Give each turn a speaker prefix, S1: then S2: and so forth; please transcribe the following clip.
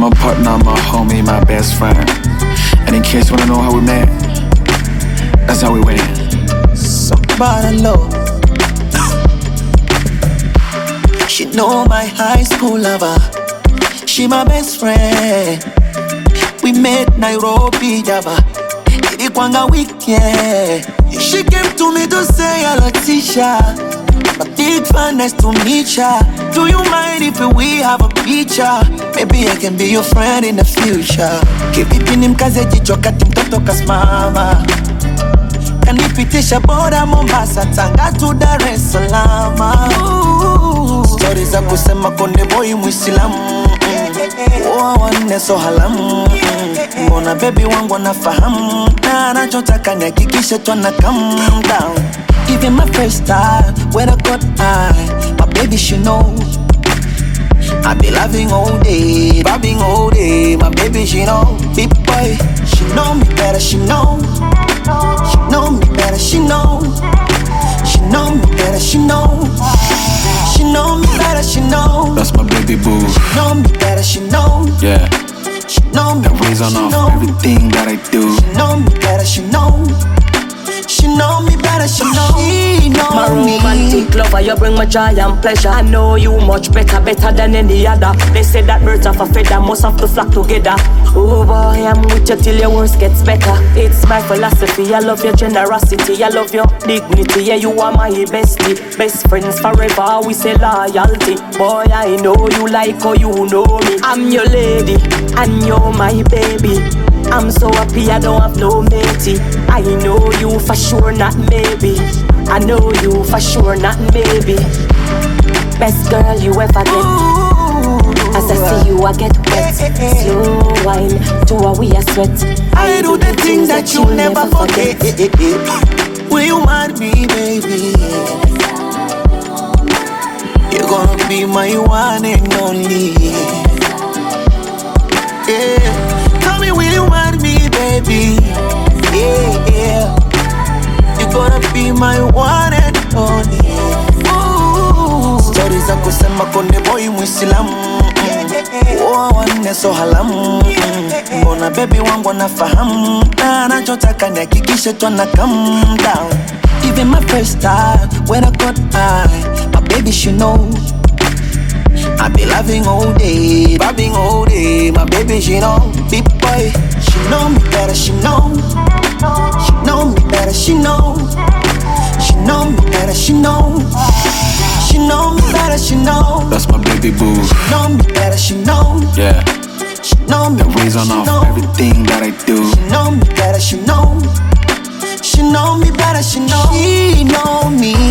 S1: my partner, my homie, my best friend. And in case you wanna know how we met, that's how we went.
S2: Somebody love. She know my high school lover. She my best friend. We met Nairobi, Java. Ilikuwanga weekend. She came to me to say hello, Tisha. A big fan, nice to meet ya. Do you mind if we have a picture? Maybe I can be your friend in the future. Kipipini mkaze jicho kati mtoto kasimama. Kanipitisha boda Mombasa, Tanga to Dar es Salaam. Stories za kusema konde boy Muislamu. Wane so halamu. Mbona baby wangu anafahamu. Na anachotaka nihakikishe twana calm down. Even my first time when I got high, my baby she know I be loving all day, bobbing all day. My baby she know, big boy, she know me better, she know. She know me better, she know. She know me better, she know. She know me better, she know.
S1: That's my baby boo.
S2: She know me better, she know.
S1: Yeah.
S2: She know me
S1: that weighs on off everything that I do.
S2: She know me better, she know. She know me better, she know. She know
S3: my
S2: me.
S3: romantic lover, you bring my joy and pleasure. I know you much better than any other. They say that birds of a feather must have to flock together. Oh boy, I'm with you till your worst gets better. It's my philosophy, I love your generosity, I love your dignity. Yeah, you are my bestie. Best friends forever, we say loyalty. Boy, I know you like how you know me. I'm your lady, and you're my baby. I'm so happy I don't have no matey. I know you for sure, not maybe. I know you for sure, not maybe. Best girl you ever get. As I see you, I get wet. Slow wine, to a we a sweat.
S2: I do the things that you never forget. Will you marry me, baby? You're gonna be my one and only. Yeah. Tell me, will you marry me, baby? Yeah, yeah. You're gonna be my one and only. Ooh. Stories za kusema konde boy Muislamu. Wane so halamu. Mbona baby wangu anafahamu. Na anachotaka nihakikishe twana calm down. Even my first time when I got high, my baby she know I be loving all day, bobbing all day. My baby she know, big boy, she know me better, she know. She know me better, she know. She know me better, she know. She know me better, she know.
S1: That's my baby boo.
S2: She know me better, she know.
S1: Yeah.
S2: She know me
S1: that weighs on off everything that I do.
S2: She know me better, she know. She know me better, she know. She know me.